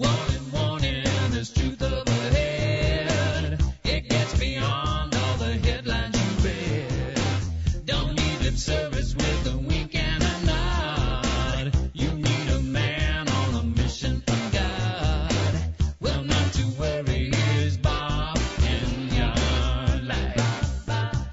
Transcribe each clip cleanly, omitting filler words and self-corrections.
Warning, warning, there's truth up ahead. It gets beyond all the headlines you read. Don't need lip service with a wink and a nod. You need a man on a mission from God. Well, not to worry, here's Bob in your life.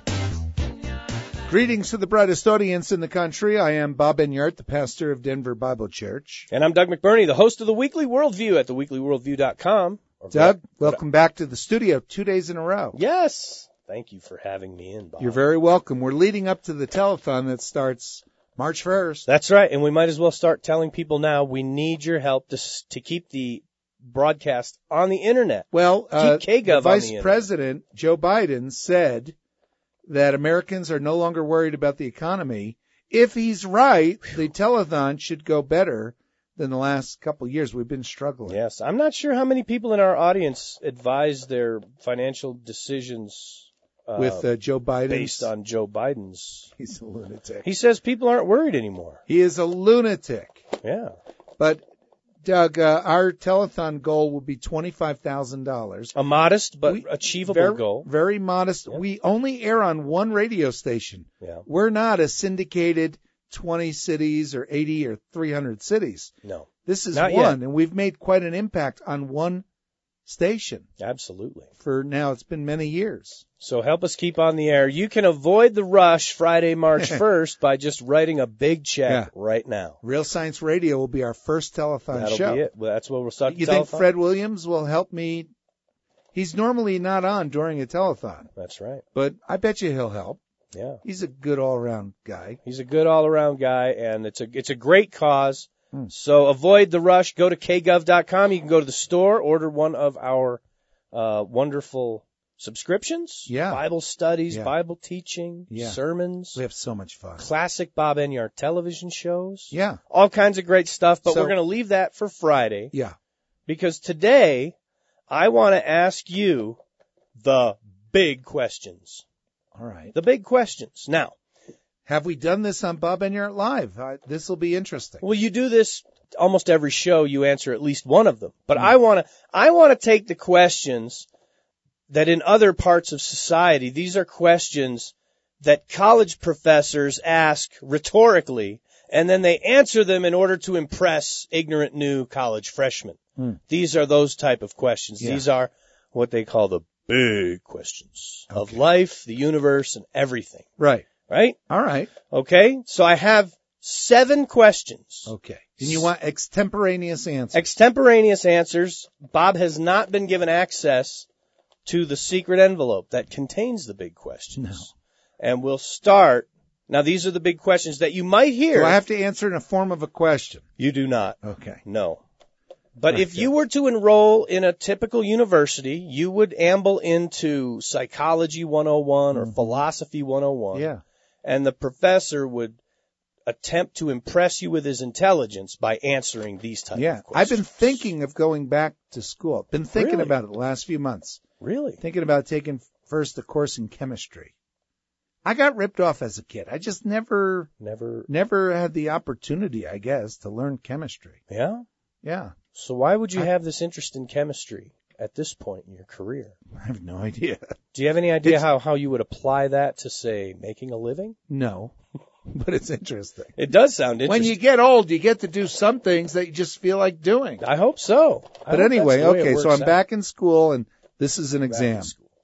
Greetings to the brightest audience in the country. I am Bob Enyart, the pastor of Denver Bible Church. And I'm Doug McBurney, the host of The Weekly Worldview at theweeklyworldview.com. Doug, welcome back to the studio 2 days in a row. Yes. Thank you for having me in, Bob. You're very welcome. We're leading up to the telethon that starts March 1st. That's right. And we might as well start telling people now we need your help to keep the broadcast on the Internet. Well, keep KGov the on Vice the Internet. President, Joe Biden, said that Americans are no longer worried about the economy. If he's right, the telethon should go better than the last couple of years. We've been struggling. Yes. I'm not sure how many people in our audience advise their financial decisions With Joe Biden. based on Joe Biden's. He's a lunatic. He says people aren't worried anymore. He is a lunatic. Yeah. But, Doug, our telethon goal will be $25,000. A modest but achievable goal. Very modest. Yeah. We only air on one radio station. Yeah. We're not a syndicated 20 cities or 80 or 300 cities. No. This is Not one, yet. and we've made quite an impact on one station Absolutely. for now. It's been many years. So help us keep on the air. You can avoid the rush Friday, March 1st by just writing a big check right now. Real Science Radio will be our first telethon That'll show. be it. Well, that's where we'll start the You think telethon. Fred Williams will help me? He's normally not on during a telethon, That's right. but I bet you he'll help. Yeah. He's a good all-around guy. He's a good all-around guy, and it's a great cause. So avoid the rush. Go to kgov.com. You can go to the store, order one of our wonderful subscriptions. Yeah. Bible studies, Yeah. Bible teaching, Yeah. sermons, We have so much fun. classic Bob Enyart television shows. Yeah, All kinds of great stuff, but So- we're going to leave that for Friday. yeah. Because today, I want to ask you the big questions. All right. The big questions. Now, Have we done this on Bob Enyart Live? This will be interesting. well, you do this almost every show. You answer at least one of them. But I want to take the questions that in other parts of society, these are questions that college professors ask rhetorically, and then they answer them in order to impress ignorant new college freshmen. These are those type of questions. Yeah. These are what they call the big questions of life, the universe, and everything. Right. Right? All right. Okay? So I have 7 questions. Okay. And you want extemporaneous answers? Extemporaneous answers. Bob has not been given access to the secret envelope that contains the big questions. No. And we'll start. Now, these are the big questions that you might hear. Do I have to answer in a form of a question? You do not. Okay. No. But if Okay. you were to enroll in a typical university, you would amble into Psychology 101 or Philosophy 101. Yeah. And the professor would attempt to impress you with his intelligence by answering these types Yeah. of I've questions. been thinking of going back to school. Been thinking Really? about it the last few months. Really? Thinking about taking first a course in chemistry. I got ripped off as a kid. I just never had the opportunity, I guess, to learn chemistry. Yeah? Yeah. So why would you have this interest in chemistry at this point in your career? I have no idea. Do you have any idea how you would apply that to, say, making a living? No. But it's interesting. It does sound interesting. When you get old, you get to do some things that you just feel like doing. I hope so. But anyway, okay, so I'm back in school, and this is an exam.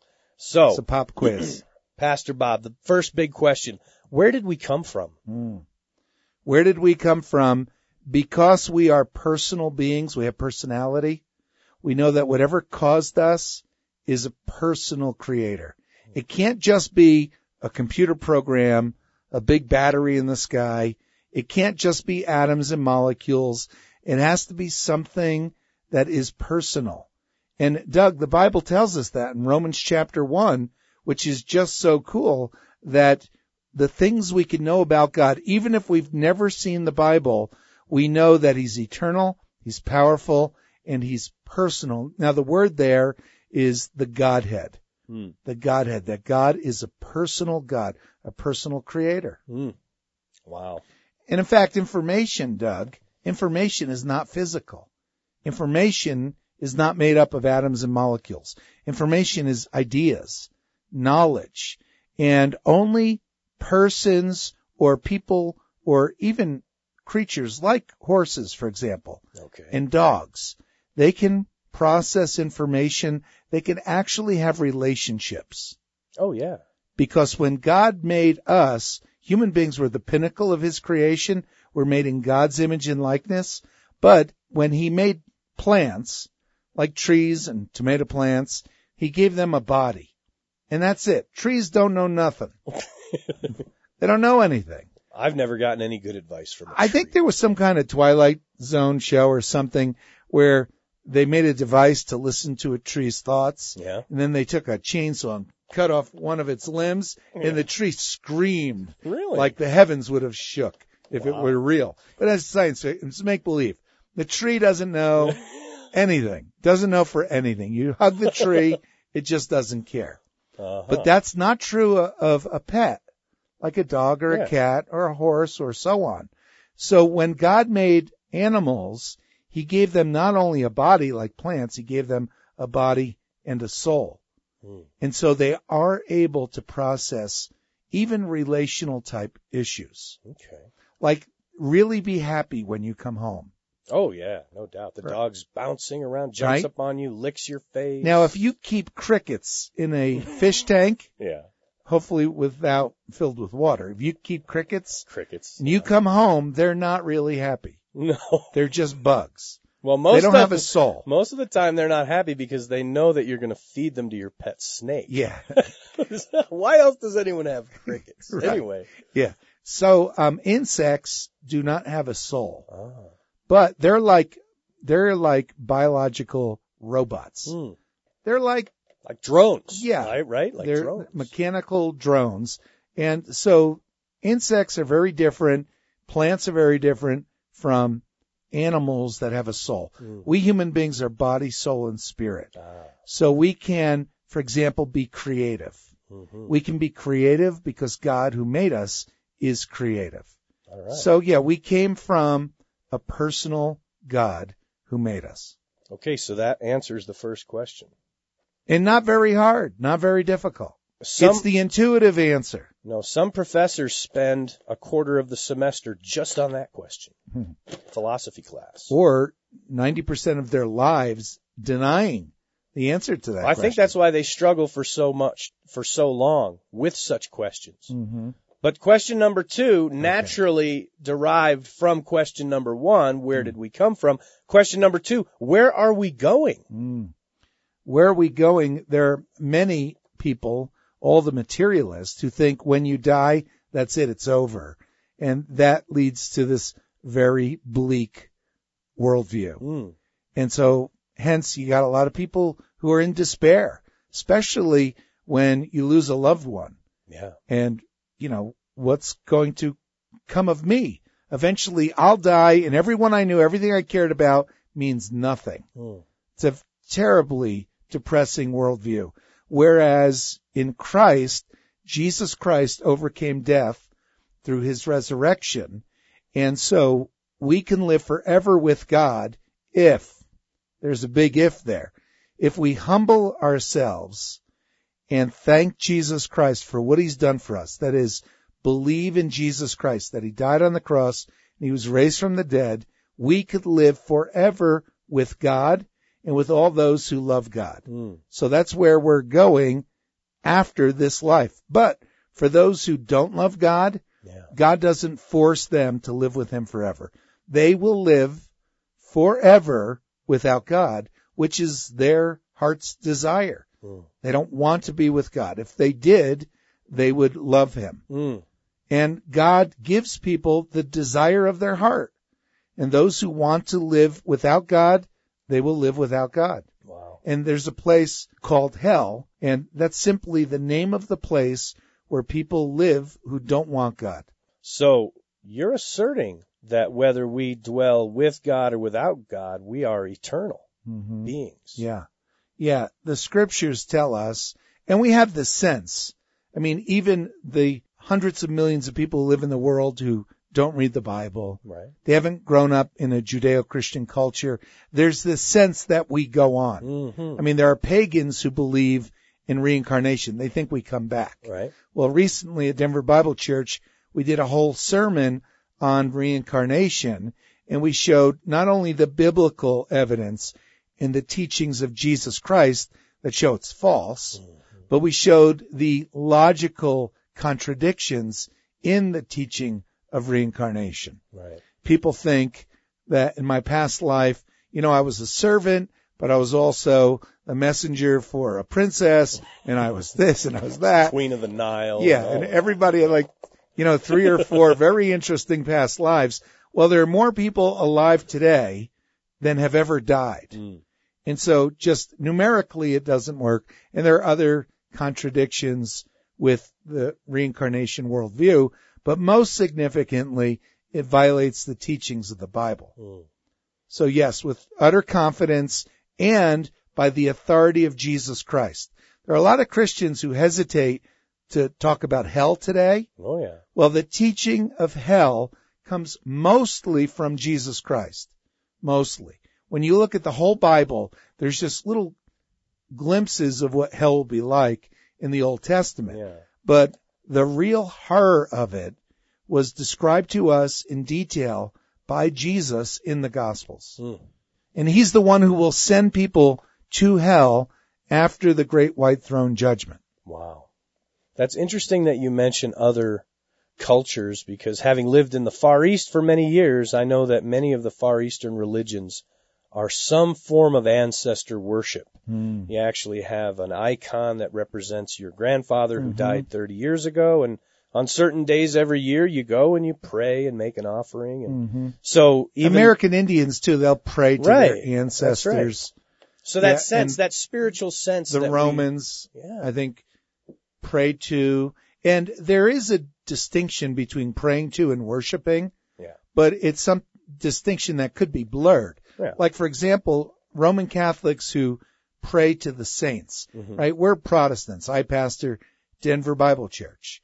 So, It's a pop quiz. Pastor Bob, the first big question, where did we come from? Where did we come from? Because we are personal beings, we have personality, we know that whatever caused us is a personal creator. It can't just be a computer program, a big battery in the sky. It can't just be atoms and molecules. It has to be something that is personal. And Doug, the Bible tells us that in Romans chapter 1, which is just so cool that the things we can know about God, even if we've never seen the Bible, we know that He's eternal, He's powerful, and He's personal. Now, the word there is the Godhead. The Godhead, that God is a personal God, a personal creator. Wow. And in fact, information, Doug, information is not physical. information is not made up of atoms and molecules. Information is ideas, knowledge, and only persons or people or even creatures like horses, for example, and dogs, they can process information. They can actually have relationships. Oh, yeah. Because when God made us, human beings were the pinnacle of his creation. We're made in God's image and likeness. But when he made plants, like trees and tomato plants, he gave them a body. And that's it. Trees don't know nothing. They don't know anything. I've never gotten any good advice from a I tree. think there was some kind of Twilight Zone show or something where they made a device to listen to a tree's thoughts. Yeah. And then they took a chainsaw and cut off one of its limbs, and the tree screamed. Really? Like the heavens would have shook if it Wow. were real. But that's science fiction. It's make-believe. The tree doesn't know anything. Doesn't know for anything. You hug the tree, it just doesn't care. Uh-huh. But that's not true of a pet, like a dog or a cat or a horse or so on. So when God made animals, he gave them not only a body like plants, he gave them a body and a soul. And so they are able to process even relational type issues. Okay. Like really be happy when you come home. Oh, yeah, no doubt. The dog's bouncing around, jumps Right. up on you, licks your face. Now, if you keep crickets in a fish tank, Yeah, hopefully filled with water, if you keep crickets crickets. and you come home, they're not really happy. No. They're just bugs. Well, They don't have a soul. Most of the time, they're not happy because they know that you're going to feed them to your pet snake. Yeah. Why else does anyone have crickets? Right. Anyway. Yeah. So, insects do not have a soul, Oh. but they're like biological robots. They're like, Drones. Yeah. Right? Like they're drones. mechanical drones. And so insects are very different. Plants are very different from animals that have a soul. We human beings are body, soul, and spirit. So we can, for example, be creative. We can be creative because God who made us is creative. All right. So yeah, we came from a personal God who made us. Okay, so that answers the first question. And not very hard, not very difficult. It's the intuitive answer. No, some professors spend a quarter of the semester just on that question. Philosophy class. Or 90% of their lives denying the answer to that I question. think that's why they struggle for so long with such questions. But question number 2 naturally derived from question number 1, where did we come from? Question number 2, where are we going? Where are we going? There are many people, all the materialists, who think when you die, that's it, it's over. And that leads to this very bleak worldview. And so, hence, you got a lot of people who are in despair, especially when you lose a loved one. Yeah. And, you know, what's going to come of me? Eventually, I'll die, and everyone I knew, everything I cared about, means nothing. It's a terribly depressing worldview. Whereas in Christ, Jesus Christ overcame death through his resurrection. And so we can live forever with God if, there's a big if there, if we humble ourselves and thank Jesus Christ for what he's done for us. That is, believe in Jesus Christ, that he died on the cross and he was raised from the dead. We could live forever with God and with all those who love God. So that's where we're going after this life. But for those who don't love God, God doesn't force them to live with him forever. They will live forever without God, which is their heart's desire. They don't want to be with God. If they did, they would love him. And God gives people the desire of their heart. And those who want to live without God, they will live without God. Wow. And there's a place called hell, and that's simply the name of the place where people live who don't want God. So you're asserting that whether we dwell with God or without God, we are eternal beings. Yeah. Yeah. The scriptures tell us, and we have the sense. I mean, even the hundreds of millions of people who live in the world who don't read the Bible. Right. They haven't grown up in a Judeo-Christian culture. There's this sense that we go on. Mm-hmm. I mean, there are pagans who believe in reincarnation. They think we come back. Right. Well, recently at Denver Bible Church, we did a whole sermon on reincarnation, and we showed not only the biblical evidence in the teachings of Jesus Christ that show it's false, but we showed the logical contradictions in the teaching of reincarnation. Right. People think that in my past life, I was a servant, but I was also a messenger for a princess, and I was this and I was that. Queen of the Nile. Yeah, and everybody had 3 or 4 very interesting past lives. Well, there are more people alive today than have ever died. Mm. And so just numerically it doesn't work. And there are other contradictions with the reincarnation worldview, but most significantly, it violates the teachings of the Bible. Mm. So yes, with utter confidence and by the authority of Jesus Christ. There are a lot of Christians who hesitate to talk about hell today. Oh, yeah. Well, the teaching of hell comes mostly from Jesus Christ. Mostly. When you look at the whole Bible, there's just little glimpses of what hell will be like in the Old Testament. Yeah. But the real horror of it was described to us in detail by Jesus in the Gospels. Mm. And he's the one who will send people to hell after the great white throne judgment. Wow. That's interesting that you mention other cultures, because having lived in the Far East for many years, I know that many of the Far Eastern religions are some form of ancestor worship. Mm. You actually have an icon that represents your grandfather who died 30 years ago, and on certain days every year you go and you pray and make an offering. And so even American Indians too, they'll pray to their ancestors. So that sense, that spiritual sense. The that Romans, I think, pray to. And there is a distinction between praying to and worshiping. Yeah. But it's some distinction that could be blurred. Yeah. Like, for example, Roman Catholics who pray to the saints, right? We're Protestants. I pastor Denver Bible Church.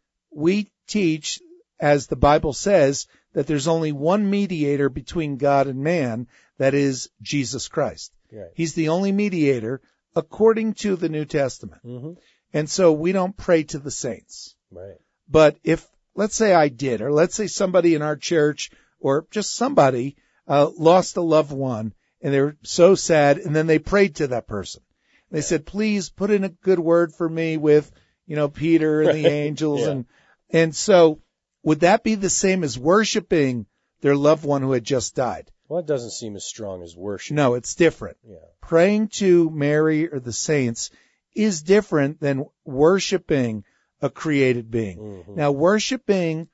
We teach, as the Bible says, that there's only one mediator between God and man, that is Jesus Christ. Right. He's the only mediator according to the New Testament. Mm-hmm. And so we don't pray to the saints. Right. But if, let's say I did, or let's say somebody in our church, or just somebody, lost a loved one, and they were so sad, and then they prayed to that person. They said, please put in a good word for me with, Peter and the angels. And so would that be the same as worshiping their loved one who had just died? Well, it doesn't seem as strong as worship. No, it's different. Yeah. Praying to Mary or the saints is different than worshiping a created being. Mm-hmm. Now, worshiping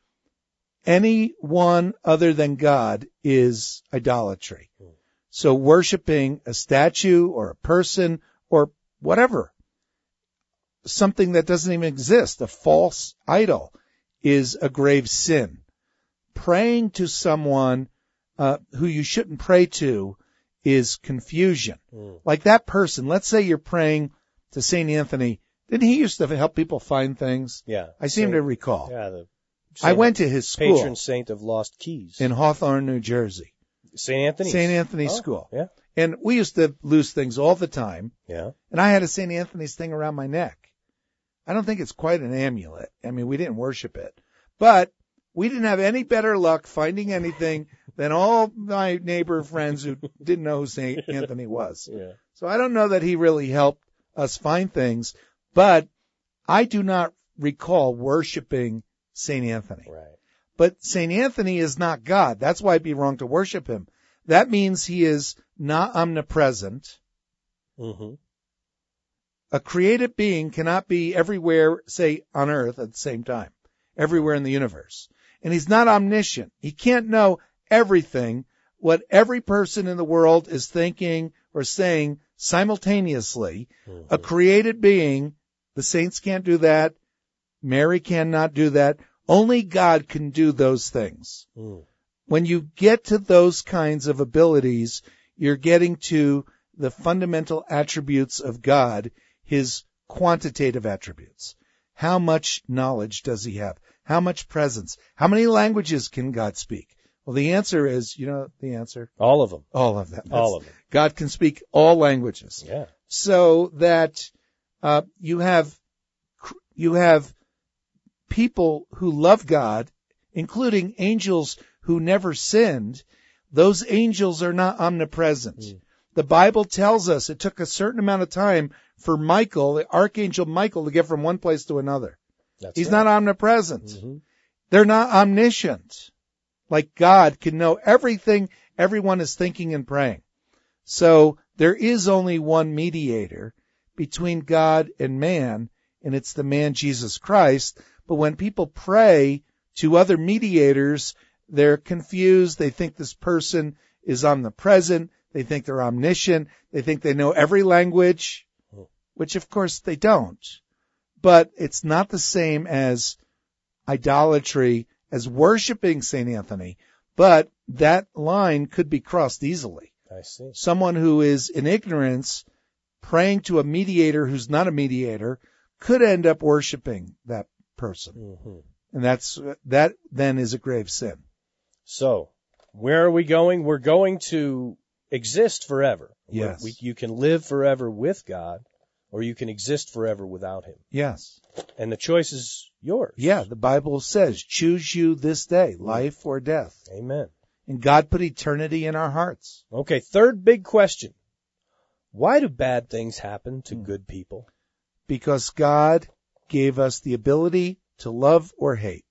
anyone other than God is idolatry. Mm. So worshiping a statue or a person or whatever, something that doesn't even exist, a false idol, is a grave sin. Praying to someone who you shouldn't pray to is confusion. Mm. Like that person, let's say you're praying to St. Anthony. Didn't he used to help people find things? Yeah. I seem to recall. Yeah. I went to his school. Patron saint of lost keys. In Hawthorne, New Jersey. St. Anthony's? St. Anthony's School. Yeah. And we used to lose things all the time. Yeah. And I had a St. Anthony's thing around my neck. I don't think it's quite an amulet. I mean, we didn't worship it. But we didn't have any better luck finding anything than all my neighbor friends who didn't know who St. Anthony was. Yeah. So I don't know that he really helped us find things, but I do not recall worshiping St. Anthony. Right. But St. Anthony is not God. That's why it'd be wrong to worship him. That means he is not omnipresent. Mm-hmm. A created being cannot be everywhere, say, on earth at the same time, everywhere in the universe. And he's not omniscient. He can't know everything, what every person in the world is thinking or saying simultaneously. Mm-hmm. A created being, the saints can't do that. Mary cannot do that. Only God can do those things. Mm. When you get to those kinds of abilities, you're getting to the fundamental attributes of God, his quantitative attributes. How much knowledge does he have? How much presence? How many languages can God speak? Well, the answer is, you know the answer? All of them. All of them. All of them. God can speak all languages. Yeah. So that you have people who love God, including angels who never sinned. Those angels are not omnipresent. The Bible tells us it took a certain amount of time for Michael, the archangel Michael, to get from one place to another. He's not omnipresent. Mm-hmm. They're not omniscient. Like God can know everything everyone is thinking and praying. So there is only one mediator between God and man, and it's the man Jesus Christ. But when people pray to other mediators, they're confused. They think this person is omnipresent. They think they're omniscient. They think they know every language, which of course they don't. But it's not the same as idolatry, as worshiping St. Anthony. But that line could be crossed easily. I see. Someone who is in ignorance, praying to a mediator who's not a mediator, could end up worshiping that person. Mm-hmm. And that then is a grave sin. So, where are we going? We're going to exist forever. Yes. You can live forever with God, or you can exist forever without Him. Yes. And the choice is yours. Yeah, the Bible says, choose you this day, life or death. Amen. And God put eternity in our hearts. Okay, third big question. Why do bad things happen to good people? Because God gave us the ability to love or hate.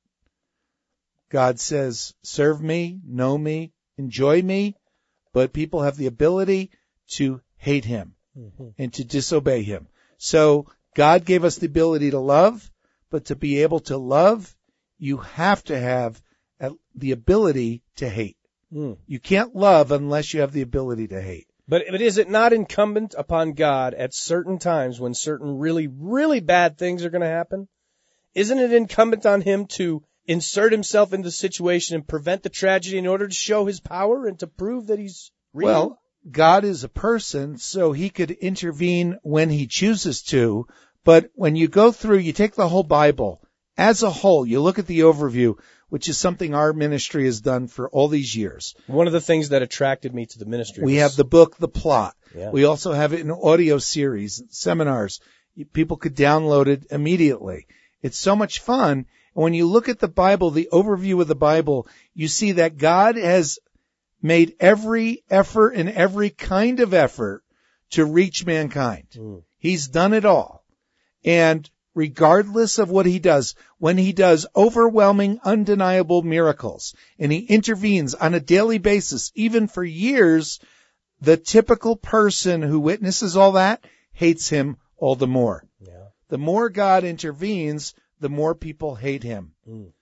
God says, serve me, know me, enjoy me, but people have the ability to hate Him and to disobey Him. So God gave us the ability to love, but to be able to love, you have to have the ability to hate. You can't love unless you have the ability to hate. But is it not incumbent upon God at certain times when certain really, really bad things are going to happen? Isn't it incumbent on Him to insert Himself into the situation and prevent the tragedy in order to show His power and to prove that He's real? Well, God is a person, so He could intervene when He chooses to. But when you go through, you take the whole Bible as a whole, you look at the overview, which is something our ministry has done for all these years. One of the things that attracted me to the ministry we have the book, The Plot. Yeah. We also have it in audio series, seminars. People could download it immediately. It's so much fun. And when you look at the Bible, the overview of the Bible, you see that God has made every effort and every kind of effort to reach mankind. He's done it all. And regardless of what He does, when He does overwhelming, undeniable miracles, and He intervenes on a daily basis, even for years, the typical person who witnesses all that hates Him all the more. Yeah. The more God intervenes, the more people hate Him.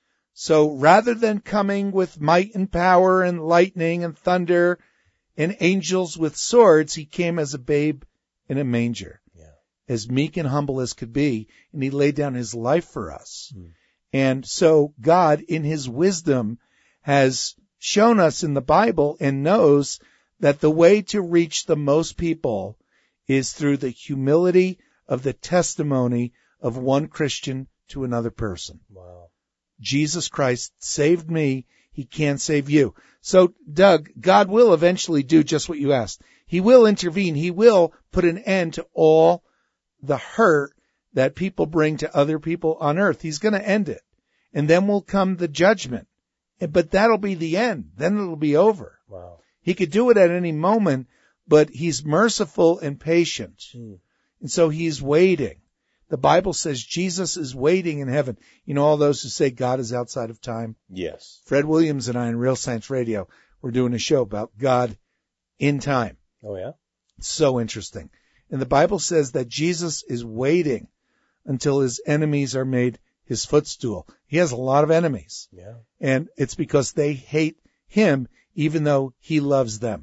So rather than coming with might and power and lightning and thunder and angels with swords, He came as a babe in a manger. As meek and humble as could be, and He laid down His life for us. And so God, in His wisdom, has shown us in the Bible and knows that the way to reach the most people is through the humility of the testimony of one Christian to another person. Wow. Jesus Christ saved me. He can save you. So, Doug, God will eventually do just what you asked. He will intervene. He will put an end to all the hurt that people bring to other people on earth. He's going to end it. And then will come the judgment. But that'll be the end. Then it'll be over. Wow. He could do it at any moment, but He's merciful and patient. And so He's waiting. The Bible says Jesus is waiting in heaven. You know all those who say God is outside of time? Yes. Fred Williams and I on Real Science Radio, we're doing a show about God in time. Oh, yeah? It's so interesting. And the Bible says that Jesus is waiting until His enemies are made His footstool. He has a lot of enemies. Yeah. And it's because they hate Him even though He loves them.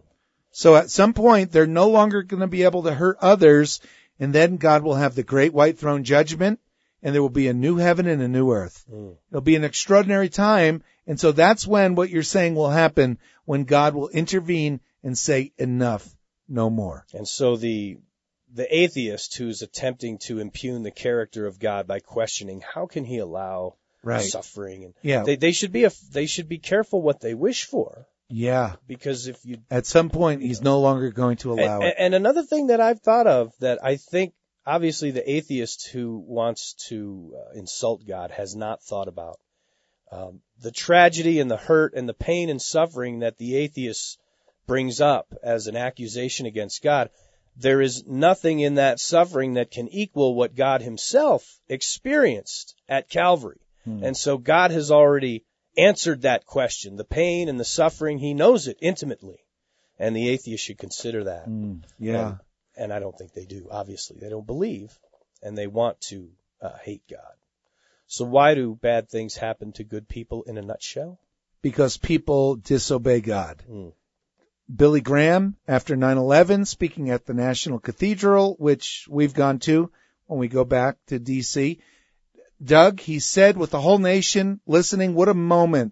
So at some point, they're no longer going to be able to hurt others, and then God will have the great white throne judgment, and there will be a new heaven and a new earth. It'll be an extraordinary time, and so that's when what you're saying will happen, when God will intervene and say, enough, no more. And so the atheist who's attempting to impugn the character of God by questioning how can He allow Right. suffering, and Yeah. they should be careful what they wish for, Yeah. because if you At some point, he's no longer going to allow it. and another thing that I've thought of that I think obviously the atheist who wants to insult God has not thought about the tragedy and the hurt and the pain and suffering that the atheist brings up as an accusation against God. There is nothing in that suffering that can equal what God himself experienced at Calvary. And so God has already answered that question. The pain and the suffering, he knows it intimately. And the atheist should consider that. Yeah. And I don't think they do, obviously. They don't believe, and they want to hate God. So why do bad things happen to good people in a nutshell? Because people disobey God. Billy Graham, after 9/11, speaking at the National Cathedral, which we've gone to when we go back to D.C., Doug, he said with the whole nation listening, what a moment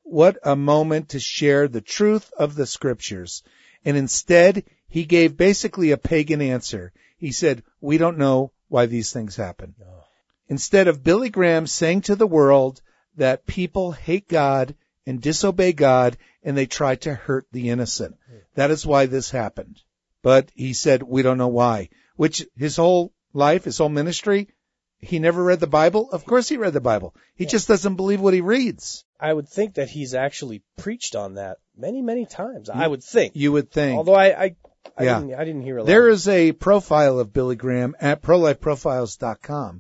to share the truth of the scriptures. And instead, he gave basically a pagan answer. He said, we don't know why these things happen. Instead of Billy Graham saying to the world that people hate God and disobey God and they try to hurt the innocent. That is why this happened. But he said, we don't know why, which his whole life, his whole ministry, he never read the Bible. Of course he read the Bible. He just doesn't believe what he reads. I would think that he's actually preached on that many, many times. I would think. You would think. Although I didn't hear a lot. There is a profile of Billy Graham at prolifeprofiles.com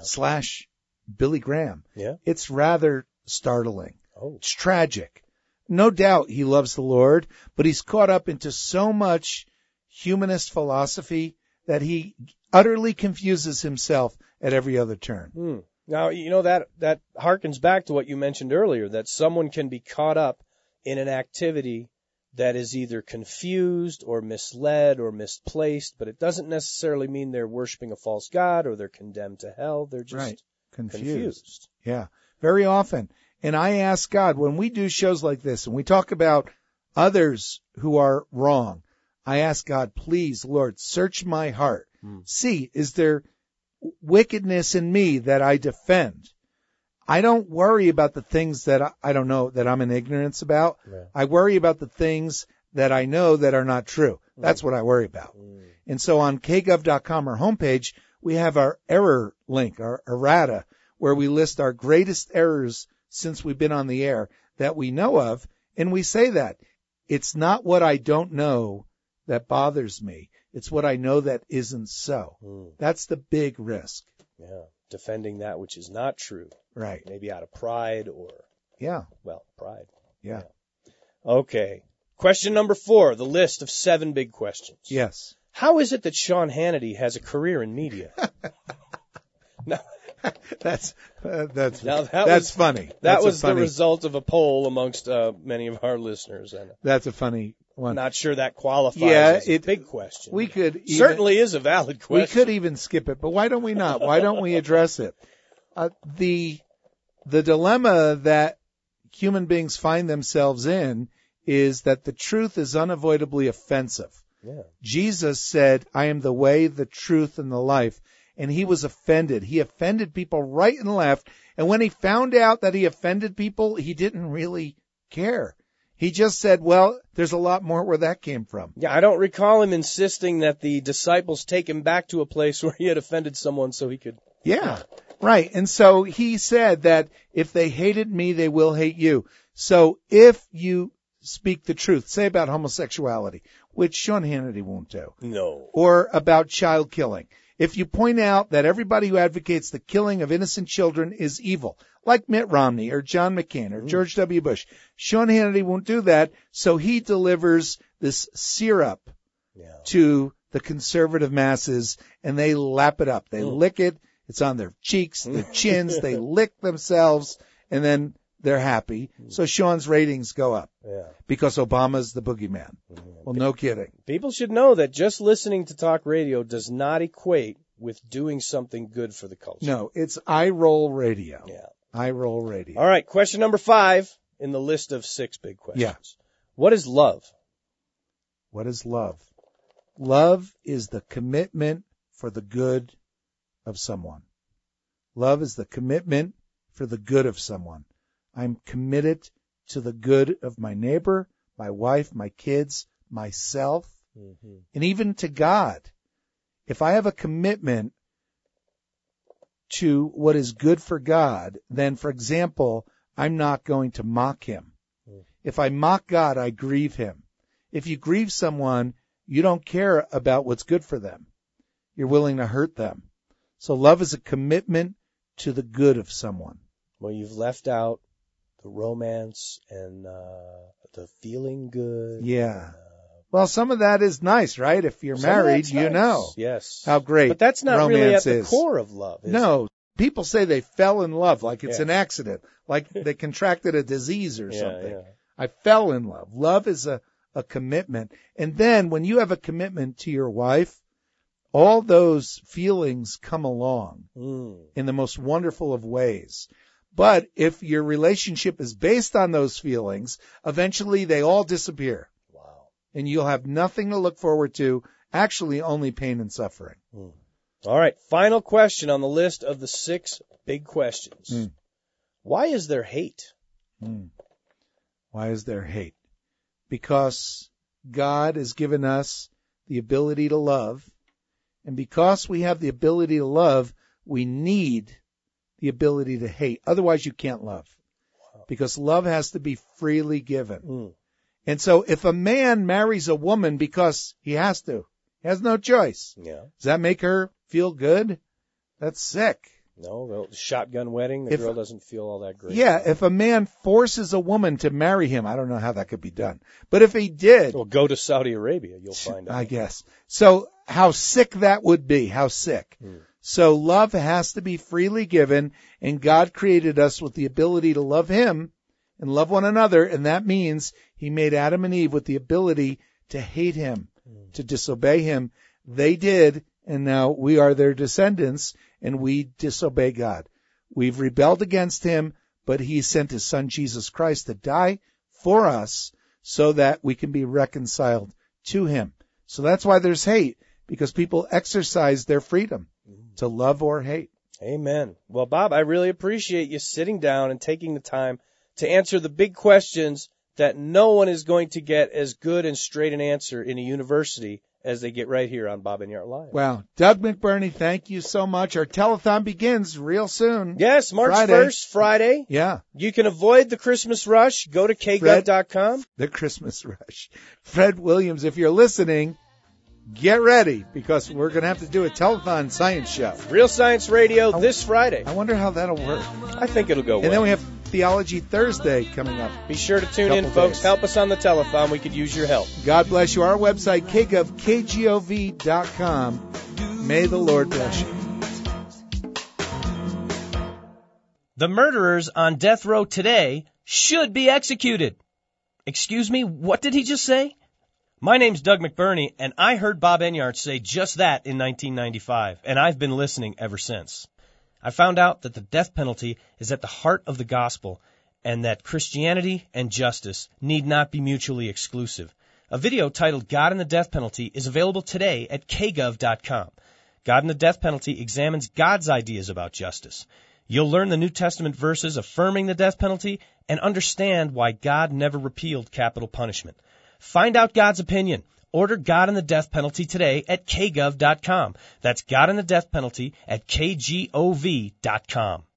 /Billy Graham. Yeah. It's rather startling. Oh. It's tragic. No doubt he loves the Lord, but he's caught up into so much humanist philosophy that he utterly confuses himself at every other turn. Now, that harkens back to what you mentioned earlier, that someone can be caught up in an activity that is either confused or misled or misplaced, but it doesn't necessarily mean they're worshiping a false god or they're condemned to hell. They're just confused. Yeah, very often. And I ask God, when we do shows like this and we talk about others who are wrong, I ask God, please, Lord, search my heart. See, is there wickedness in me that I defend? I don't worry about the things that I don't know, that I'm in ignorance about. Right. I worry about the things that I know that are not true. That's what I worry about. And so on kgov.com, our homepage, we have our error link, our errata, where we list our greatest errors since we've been on the air that we know of. And we say that it's not what I don't know that bothers me. It's what I know that isn't so. That's the big risk. Yeah. Defending that which is not true. Right. Maybe out of pride or, pride. Yeah. Okay. Question number 4, the list of 7 big questions. Yes. How is it that Sean Hannity has a career in media? No. That's funny. That was the result of a poll amongst many of our listeners. And that's a funny one. Not sure that qualifies as a big question. We could certainly is a valid question. We could even skip it, but why don't we not? Why don't we address it? The dilemma that human beings find themselves in is that the truth is unavoidably offensive. Yeah. Jesus said, I am the way, the truth, and the life. And he was offended. He offended people right and left. And when he found out that he offended people, he didn't really care. He just said, well, there's a lot more where that came from. Yeah, I don't recall him insisting that the disciples take him back to a place where he had offended someone so he could. Yeah, right. And so he said that if they hated me, they will hate you. So if you speak the truth, say about homosexuality, which Sean Hannity won't do. No. Or about child killing. If you point out that everybody who advocates the killing of innocent children is evil, like Mitt Romney or John McCain or George W. Bush, Sean Hannity won't do that, so he delivers this syrup to the conservative masses, and they lap it up. They lick it. It's on their cheeks, their chins. They lick themselves, and then they're happy. So Sean's ratings go up because Obama's the boogeyman. Well, no kidding. People should know that just listening to talk radio does not equate with doing something good for the culture. No, it's eye roll radio. Yeah. Eye roll radio. All right, question number 5 in the list of 6 big questions. Yeah. What is love? What is love? Love is the commitment for the good of someone. Love is the commitment for the good of someone. I'm committed to the good of my neighbor, my wife, my kids, myself, and even to God. If I have a commitment to what is good for God, then, for example, I'm not going to mock him. If I mock God, I grieve him. If you grieve someone, you don't care about what's good for them. You're willing to hurt them. So love is a commitment to the good of someone. Well, you've left out the romance and the feeling good. Yeah. Well, some of that is nice, right? If you're married, you know yes. how great But that's not really at the is. core of love, is No. People say they fell in love like it's Yeah. an accident, like they contracted a disease or Yeah, something. yeah. I fell in love. Love is a commitment. And then when you have a commitment to your wife, all those feelings come along in the most wonderful of ways. But if your relationship is based on those feelings, eventually they all disappear. Wow. And you'll have nothing to look forward to, actually only pain and suffering. All right, final question on the list of the 6 big questions. Why is there hate? Why is there hate? Because God has given us the ability to love, and because we have the ability to love, we need the ability to hate. Otherwise, you can't love. Because love has to be freely given. And so if a man marries a woman because he has to, he has no choice, Yeah. does that make her feel good? That's sick. No, the shotgun wedding, the girl doesn't feel all that great. Yeah, if a man forces a woman to marry him, I don't know how that could be done. But if he did, Well, go to Saudi Arabia, you'll find out. I guess. So how sick that would be, how sick. So love has to be freely given, and God created us with the ability to love him and love one another, and that means he made Adam and Eve with the ability to hate him, to disobey him. They did, and now we are their descendants, and we disobey God. We've rebelled against him, but he sent his son Jesus Christ to die for us so that we can be reconciled to him. So that's why there's hate, because people exercise their freedom to love or hate. Amen. Well, Bob, I really appreciate you sitting down and taking the time to answer the big questions that no one is going to get as good and straight an answer in a university as they get right here on Bob Enyart Live. Wow. Doug McBurney, thank you so much. Our telethon begins real soon. Yes, March Friday. 1st, Friday. Yeah. You can avoid the Christmas rush. Go to kgov.com. The Christmas rush. Fred Williams, if you're listening, get ready, because we're going to have to do a telethon science show. Real Science Radio this Friday. I wonder how that'll work. I think it'll go well. And then we have Theology Thursday coming up. Be sure to tune in, Couple folks. days. Help us on the telethon. We could use your help. God bless you. Our website, kgov.com. May the Lord bless you. The murderers on death row today should be executed. Excuse me, what did he just say? My name's Doug McBurney, and I heard Bob Enyart say just that in 1995, and I've been listening ever since. I found out that the death penalty is at the heart of the gospel, and that Christianity and justice need not be mutually exclusive. A video titled God and the Death Penalty is available today at kgov.com. God and the Death Penalty examines God's ideas about justice. You'll learn the New Testament verses affirming the death penalty and understand why God never repealed capital punishment. Find out God's opinion. Order God and the Death Penalty today at kgov.com. That's God and the Death Penalty at kgov.com.